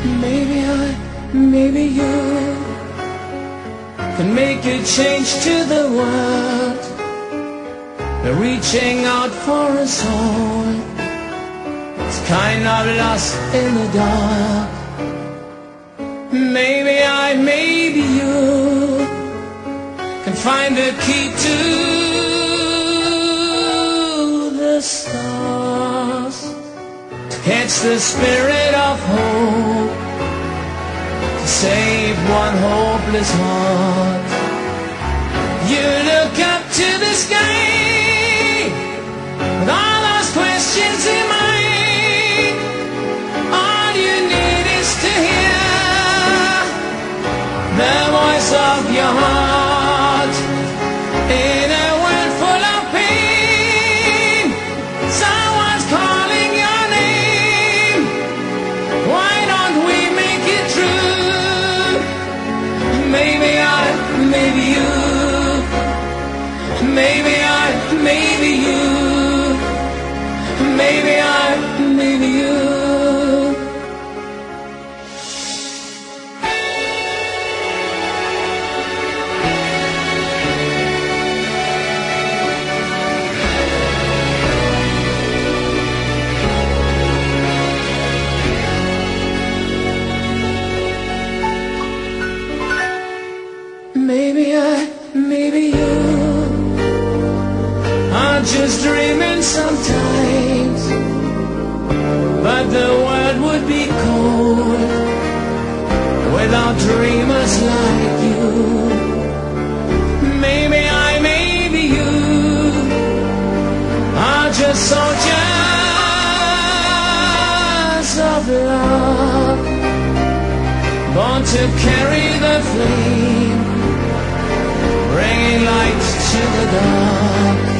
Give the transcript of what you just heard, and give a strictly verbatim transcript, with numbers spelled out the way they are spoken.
maybe I, maybe you can make a change to the world by reaching out for us all. It's kind of lost in the dark. Maybe I, maybe you can find the key to the stars, to catch the spirit of hope, to save one hopeless heart. You look up to the sky with all those questions in mind. All you need is to hear the voice of your heart. In a world full of pain, someone's calling your name. Why don't we make it true? Maybe I, maybe you, maybe I, maybe you, maybe I, maybe you. Maybe I, maybe you are just dreaming sometimes, but the world would be cold without dreamers like you. Maybe I, maybe you are just soldiers of love, born to carry the flame, bringing light to the dark.